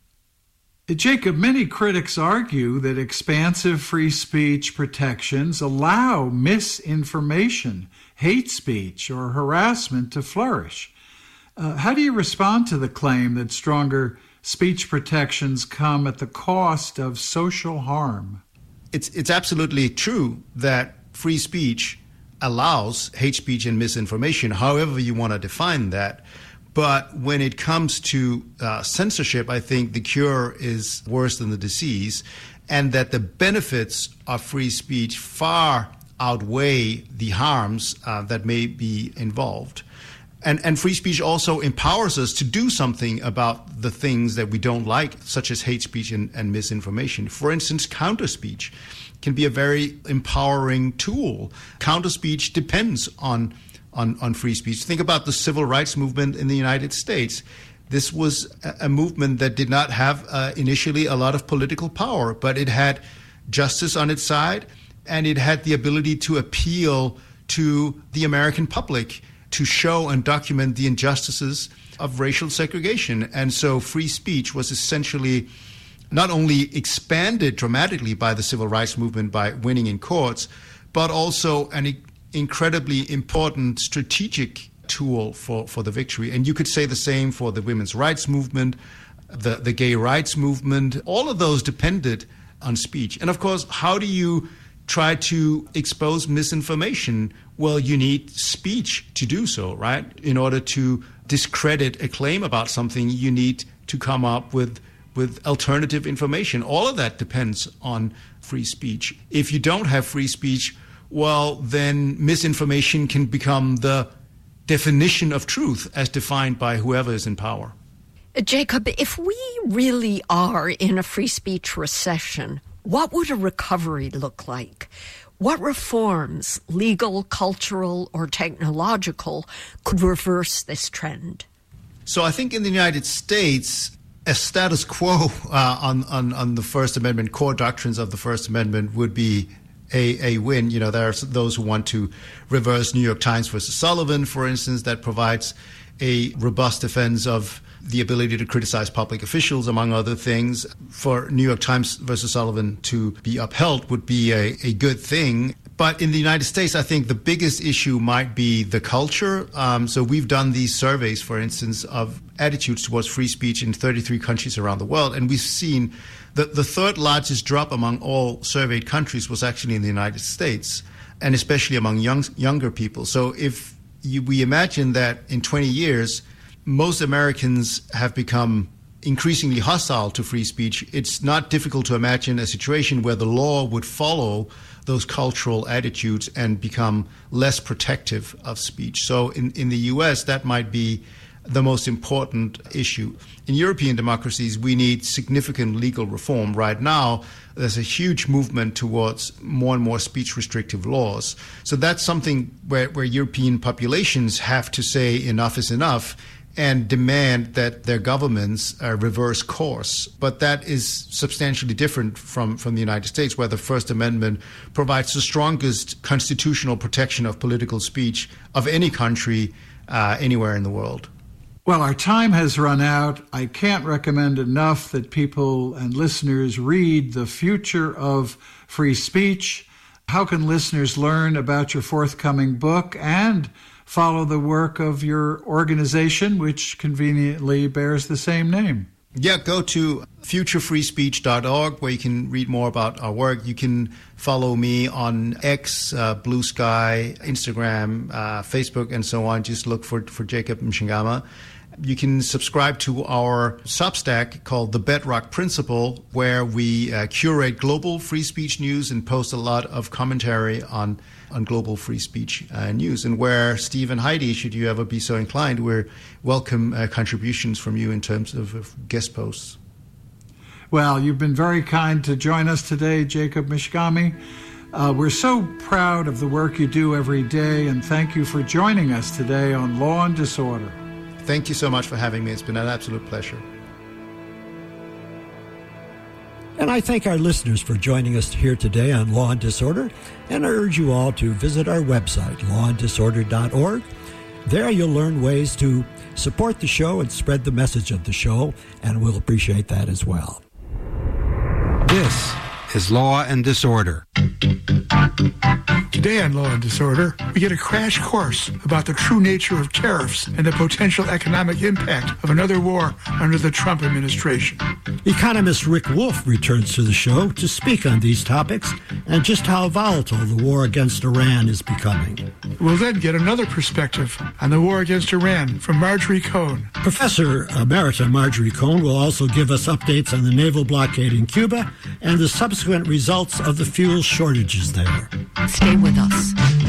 Jacob, many critics argue that expansive free speech protections allow misinformation, hate speech, or harassment to flourish. Uh, how do you respond to the claim that stronger speech protections come at the cost of social harm. It's, it's absolutely true that free speech allows hate speech and misinformation, however you want to define that. But when it comes to uh, censorship, I think the cure is worse than the disease, and that the benefits of free speech far outweigh the harms uh, that may be involved. And, and free speech also empowers us to do something about the things that we don't like, such as hate speech and, and misinformation. For instance, counter speech can be a very empowering tool. Counter speech depends on, on, on free speech. Think about the civil rights movement in the United States. This was a, a movement that did not have uh, initially a lot of political power, but it had justice on its side, and it had the ability to appeal to the American public, to show and document the injustices of racial segregation. And so free speech was essentially not only expanded dramatically by the civil rights movement by winning in courts, but also an i- incredibly important strategic tool for, for the victory. And you could say the same for the women's rights movement, the, the gay rights movement. All of those depended on speech. And of course, how do you try to expose misinformation? Well, you need speech to do so, right? In order to discredit a claim about something, you need to come up with, with alternative information. All of that depends on free speech. If you don't have free speech, well, then misinformation can become the definition of truth as defined by whoever is in power. Jacob, if we really are in a free speech recession, what would a recovery look like? What reforms, legal, cultural, or technological, could reverse this trend? So I think in the United States, a status quo uh, on, on, on the First Amendment, core doctrines of the First Amendment would be a, a win. You know, there are those who want to reverse New York Times versus Sullivan, for instance, that provides a robust defense of the ability to criticize public officials, among other things. For New York Times versus Sullivan to be upheld would be a, a good thing. But in the United States, I think the biggest issue might be the culture. Um, so we've done these surveys, for instance, of attitudes towards free speech in thirty-three countries around the world. And we've seen that the third largest drop among all surveyed countries was actually in the United States, and especially among young, younger people. So if you, we imagine that in twenty years, most Americans have become increasingly hostile to free speech, it's not difficult to imagine a situation where the law would follow those cultural attitudes and become less protective of speech. So in, in the U S, that might be the most important issue. In European democracies, we need significant legal reform. Right now, there's a huge movement towards more and more speech restrictive laws. So that's something where, where European populations have to say enough is enough and demand that their governments uh, reverse course. But that is substantially different from, from the United States, where the First Amendment provides the strongest constitutional protection of political speech of any country uh, anywhere in the world. Well, our time has run out. I can't recommend enough that people and listeners read The Future of Free Speech. How can listeners learn about your forthcoming book and follow the work of your organization, which conveniently bears the same name? Yeah, go to future free speech dot org where you can read more about our work. You can follow me on X, uh, Blue Sky, Instagram, uh, Facebook, and so on. Just look for, for Jacob Mchangama. You can subscribe to our Substack called The Bedrock Principle, where we uh, curate global free speech news and post a lot of commentary on, on global free speech uh, news. And where Steve and Heidi, should you ever be so inclined, we welcome uh, contributions from you in terms of, of guest posts. Well, you've been very kind to join us today, Jacob Mchangama. Uh, we're so proud of the work you do every day, and thank you for joining us today on Law and Disorder. Thank you so much for having me. It's been an absolute pleasure. And I thank our listeners for joining us here today on Law and Disorder, and I urge you all to visit our website, law and disorder dot org. There you'll learn ways to support the show and spread the message of the show, and we'll appreciate that as well. This is Law and Disorder. Today on Law and Disorder, we get a crash course about the true nature of tariffs and the potential economic impact of another war under the Trump administration. Economist Rick Wolff returns to the show to speak on these topics and just how volatile the war against Iran is becoming. We'll then get another perspective on the war against Iran from Marjorie Cohn. Professor Emerita Marjorie Cohn will also give us updates on the naval blockade in Cuba and the subsequent results of the fuel shortages there. Stay with us.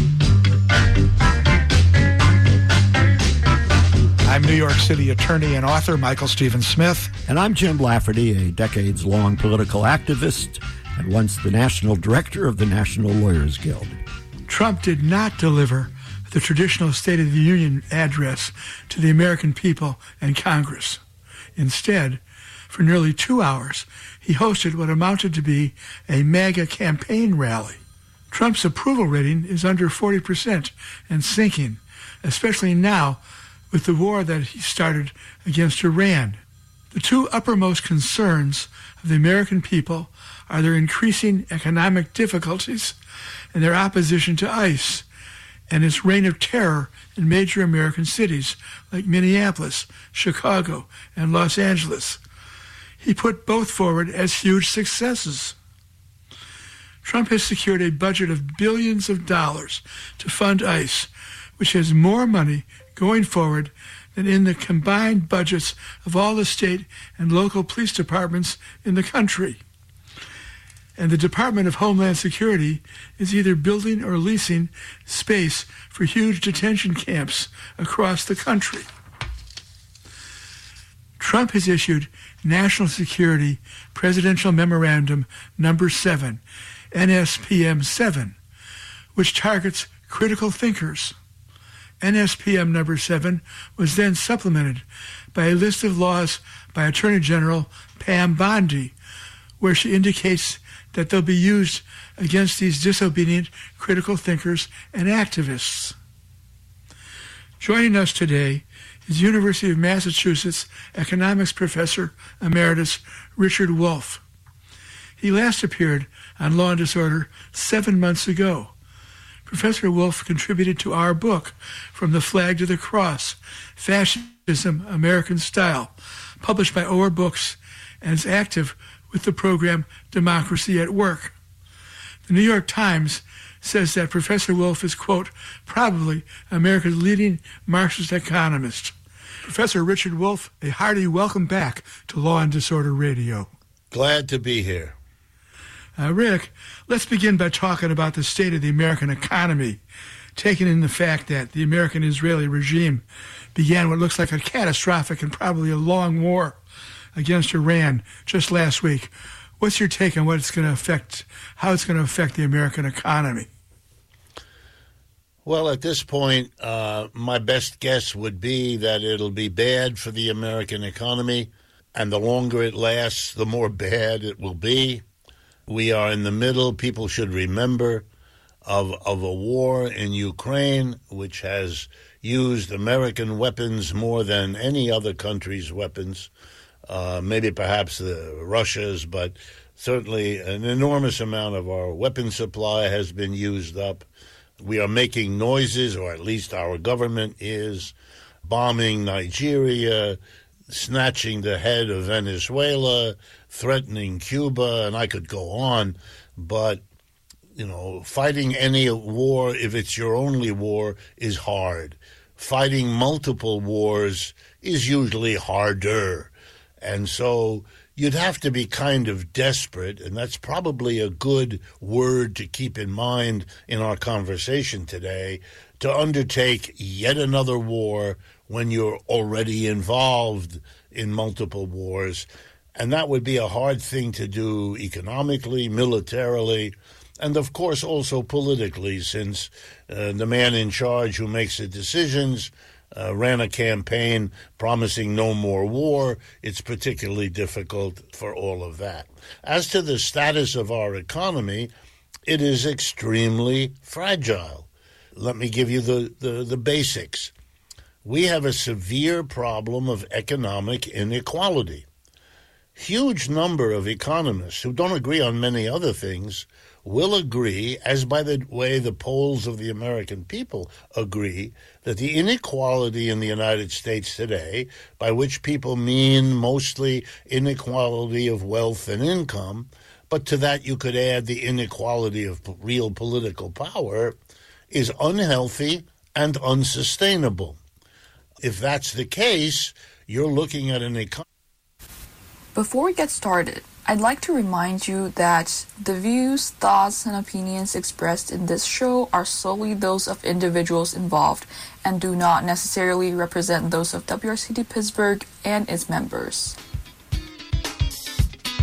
I'm New York City attorney and author Michael Stephen Smith. And I'm Jim Lafferty, a decades-long political activist and once the national director of the National Lawyers Guild. Trump did not deliver the traditional State of the Union address to the American people and Congress. Instead, for nearly two hours, he hosted what amounted to be a MAGA campaign rally. Trump's approval rating is under forty percent and sinking, especially now with the war that he started against Iran. The two uppermost concerns of the American people are their increasing economic difficulties and their opposition to ICE and its reign of terror in major American cities like Minneapolis, Chicago, and Los Angeles. He put both forward as huge successes. Trump has secured a budget of billions of dollars to fund ICE, which has more money going forward than in the combined budgets of all the state and local police departments in the country. And the Department of Homeland Security is either building or leasing space for huge detention camps across the country. Trump has issued National Security Presidential Memorandum Number seven, N S P M seven, which targets critical thinkers. N S P M number seven was then supplemented by a list of laws by Attorney General Pam Bondi, where she indicates that they'll be used against these disobedient critical thinkers and activists. Joining us today is University of Massachusetts economics professor emeritus Richard Wolff. He last appeared on Law and Disorder seven months ago. Professor Wolff contributed to our book, From the Flag to the Cross, Fascism, American Style, published by Orr Books, and is active with the program Democracy at Work. The New York Times says that Professor Wolff is, quote, probably America's leading Marxist economist. Professor Richard Wolff, a hearty welcome back to Law and Disorder Radio. Glad to be here. Uh, Rick, let's begin by talking about the state of the American economy, taking in the fact that the American-Israeli regime began what looks like a catastrophic and probably a long war against Iran just last week. What's your take on what it's going to affect, how it's going to affect the American economy? Well, at this point, uh, my best guess would be that it'll be bad for the American economy, and the longer it lasts, the more bad it will be. We are in the middle, people should remember, of, of a war in Ukraine, which has used American weapons more than any other country's weapons. Uh, maybe perhaps the Russia's, but certainly an enormous amount of our weapon supply has been used up. We are making noises, or at least our government is, bombing Nigeria, snatching the head of Venezuela, threatening Cuba, and I could go on. But, you know, fighting any war, if it's your only war, is hard. Fighting multiple wars is usually harder. And so you'd have to be kind of desperate, and that's probably a good word to keep in mind in our conversation today, to undertake yet another war when you're already involved in multiple wars. And that would be a hard thing to do economically, militarily, and of course also politically, since uh, the man in charge who makes the decisions Uh, ran a campaign promising no more war. It's particularly difficult for all of that. As to the status of our economy, it is extremely fragile. Let me give you the, the, the basics. We have a severe problem of economic inequality. Huge number of economists who don't agree on many other things will agree, as by the way the polls of the American people agree, that the inequality in the United States today, by which people mean mostly inequality of wealth and income, but to that you could add the inequality of real political power, is unhealthy and unsustainable. If that's the case, you're looking at an economy. Before we get started, I'd like to remind you that the views, thoughts, and opinions expressed in this show are solely those of individuals involved and do not necessarily represent those of W R C D Pittsburgh and its members.